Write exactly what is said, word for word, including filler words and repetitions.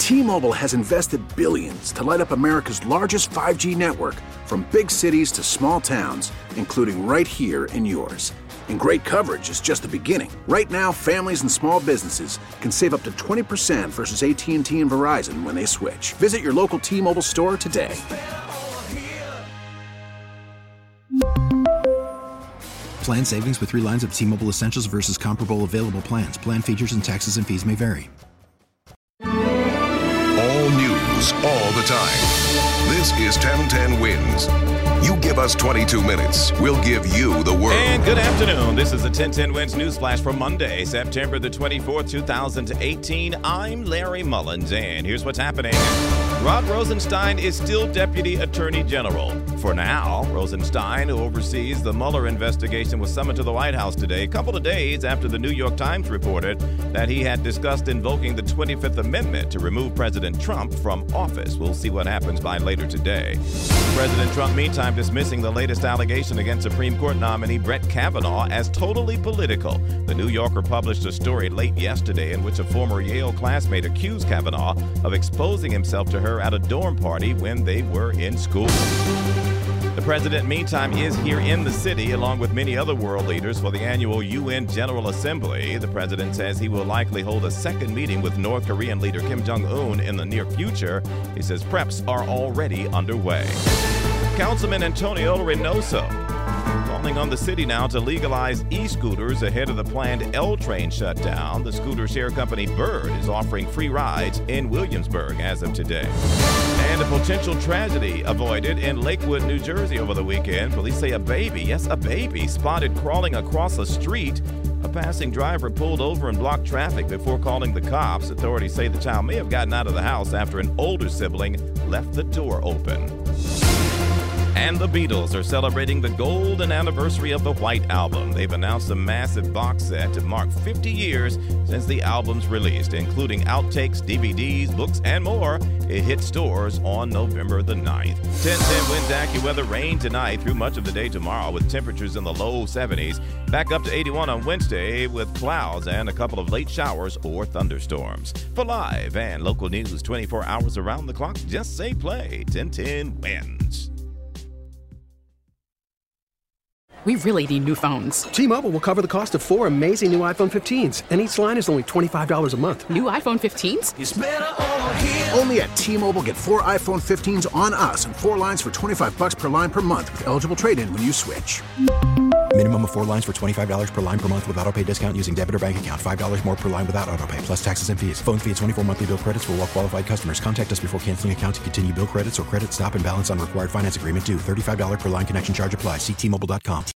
T-Mobile has invested billions to light up America's largest five G network, from big cities to small towns, including right here in yours. And great coverage is just the beginning. Right now, families and small businesses can save up to twenty percent versus A T and T and Verizon when they switch. Visit your local T-Mobile store today. Plan savings with three lines of T-Mobile Essentials versus comparable available plans. Plan features and taxes and fees may vary. All news, all the time. This is ten ten Wins. You give us twenty-two minutes, we'll give you the world. And good afternoon. This is the ten ten Wins News Flash for Monday, September the twenty-fourth, two thousand eighteen. I'm Larry Mullins, and here's what's happening. Rod Rosenstein is still Deputy Attorney General. For now, Rosenstein, who oversees the Mueller investigation, was summoned to the White House today, a couple of days after the New York Times reported that he had discussed invoking the twenty-fifth Amendment to remove President Trump from office. We'll see what happens by later today. President Trump, meantime, dismissing the latest allegation against Supreme Court nominee Brett Kavanaugh as totally political. The New Yorker published a story late yesterday in which a former Yale classmate accused Kavanaugh of exposing himself to her at a dorm party when they were in school. The president, meantime, is here in the city along with many other world leaders for the annual U N General Assembly. The president says he will likely hold a second meeting with North Korean leader Kim Jong-un in the near future. He says preps are already underway. Councilman Antonio Reynoso calling on the city now to legalize e-scooters ahead of the planned L-train shutdown. The scooter share company Bird is offering free rides in Williamsburg as of today. And a potential tragedy avoided in Lakewood, New Jersey over the weekend. Police say a baby, yes, a baby, spotted crawling across a street. A passing driver pulled over and blocked traffic before calling the cops. Authorities say the child may have gotten out of the house after an older sibling left the door open. And the Beatles are celebrating the golden anniversary of the White Album. They've announced a massive box set to mark fifty years since the album's released, including outtakes, D V Ds, books, and more. It hits stores on November the ninth. ten ten Winds AccuWeather, rain tonight through much of the day tomorrow with temperatures in the low seventies. Back up to eighty-one on Wednesday with clouds and a couple of late showers or thunderstorms. For live and local news twenty-four hours around the clock, just say play. ten ten Wins. We really need new phones. T-Mobile will cover the cost of four amazing new iPhone fifteens, and each line is only twenty-five dollars a month. New iPhone fifteens? It's better over here. Only at T-Mobile, get four iPhone fifteens on us and four lines for twenty-five bucks per line per month with eligible trade-in when you switch. Minimum of four lines for twenty-five dollars per line per month with autopay discount using debit or bank account. five dollars more per line without autopay, plus taxes and fees. Phone fee at twenty-four monthly bill credits for well-qualified customers. Contact us before canceling account to continue bill credits or credit stop and balance on required finance agreement due. thirty-five dollars per line connection charge applies. See T Mobile dot com.